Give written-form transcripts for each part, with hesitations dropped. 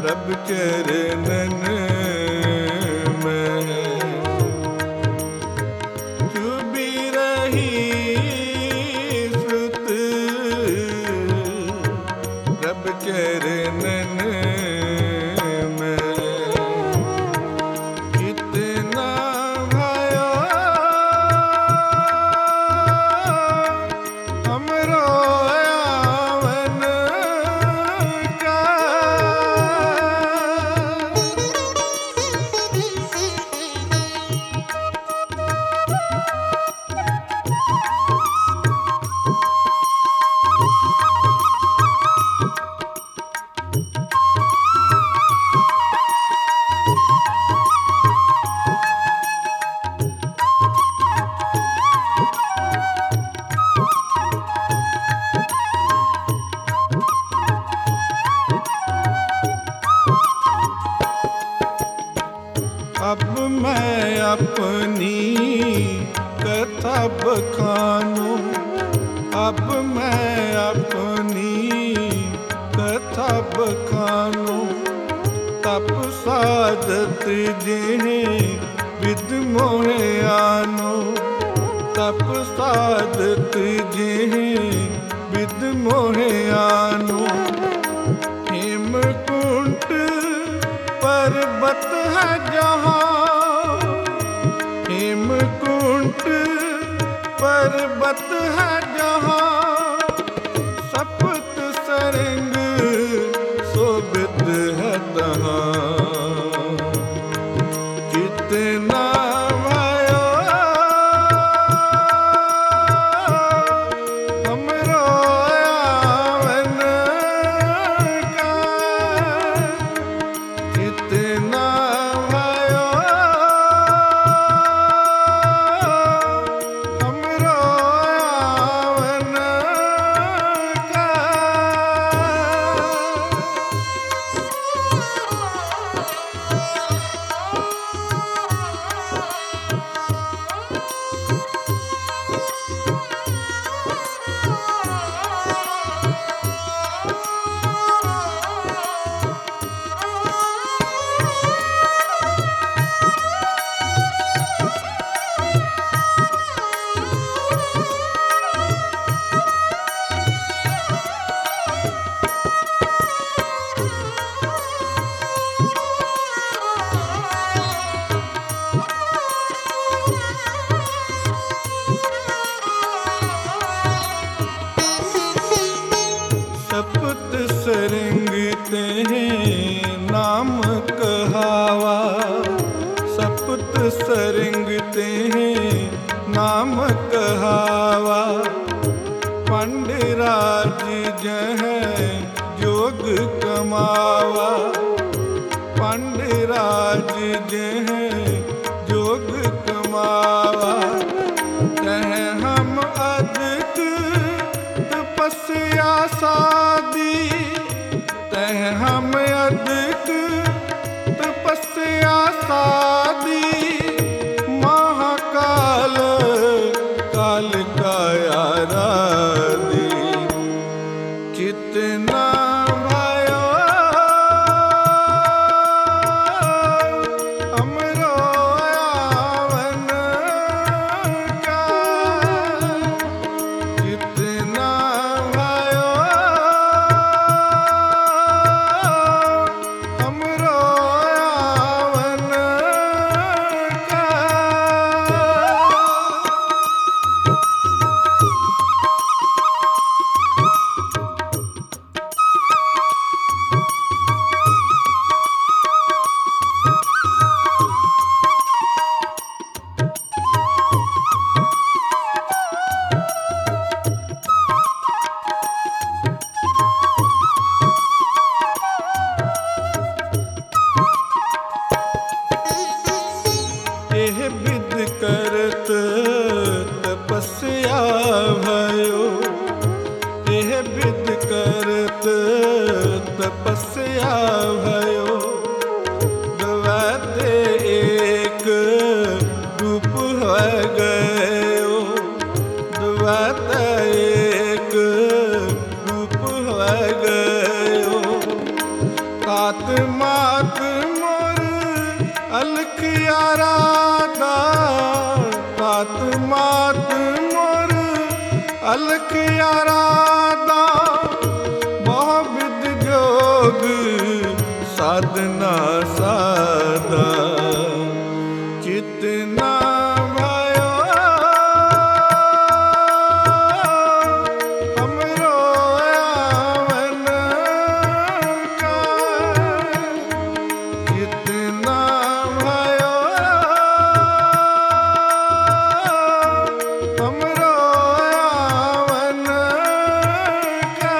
प्रभ चरणन में चुभी रही सुत प्रभ चरणन में कितना भयो हमरो आवन का। अब मैं अपनी कथा बखानूं, अब मैं अपनी कथा बखानूं। तप साधत जिन्हें विद मोहे आनो, तप साधत जिन्हें विद मोहे आनो। हेमकुंट पर्वत है जहाँ, हेमकुंट पर्वत है जहाँ। सप्त सरंग शोभित है तहाँ। कितना भयो हमरो आवन का। कितना भयो हमरो आवन का। सप्त सरंग तें नाम कहावा, सप्त सरंग तें नाम कहावा। पंडराज जह जोग कमावा, पंडराज जह जोग कमावा। तह हम अधिक तपस्या सादी, तह हम अधिक तपस्या सादी। महाकाल काल का आराधी। कितना भयो हमरो आवन का। कितना भयो हमरो आवन मात मोर अलख आराधा, तात मात मोर अलख आराधा। बहु विध जोग साधना साधा, चित ना भयो हमरो आवन का। चित ना भयो हमरो आवन का।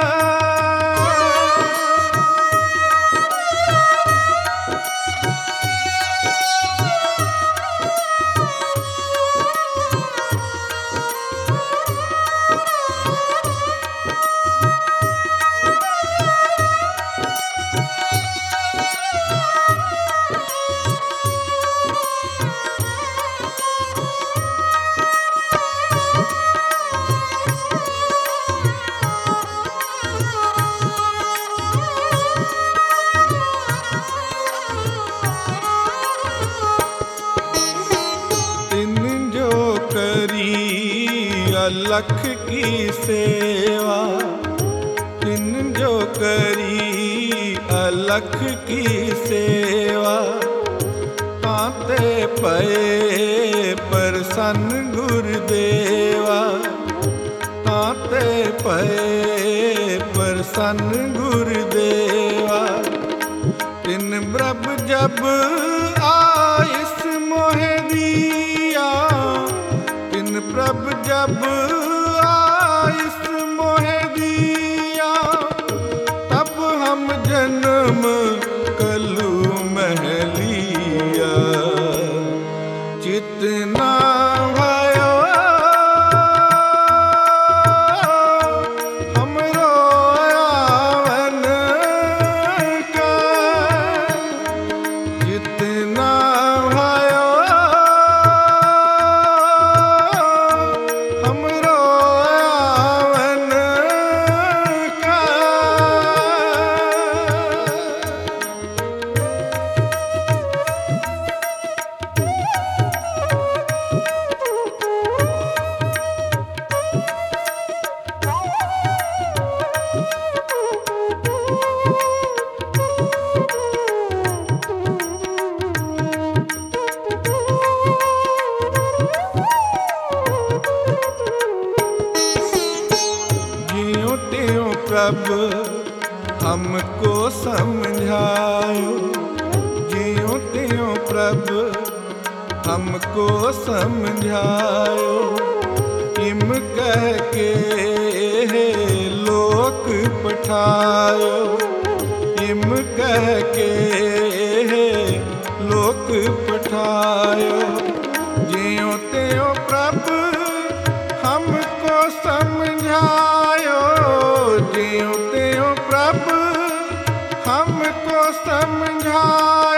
अलख की सेवा, तिन जो करी अलख की सेवा। ताते पए प्रसन्न गुरुदेवा, ताते पए प्रसन्न गुरुदेवा। तिन ब्रब जब आइस मोहे दिया, तिन प्रभ जब आइस मोहे दिया। तब हम जन्म कलू महलिया, चित ना भयो हमरो आवन का। चित ना भयो हमरो आवन का। ज्यों त्यों प्रभ हमको समझायो, ज्यों त्यों प्रभ हमको समझायो। इम कह के लोक पठायो, इम कह के लोक पठायो। ज्यों त्यों प्रभ हमको समझायो, ज्यों त्यों प्रभ हमको समझायो।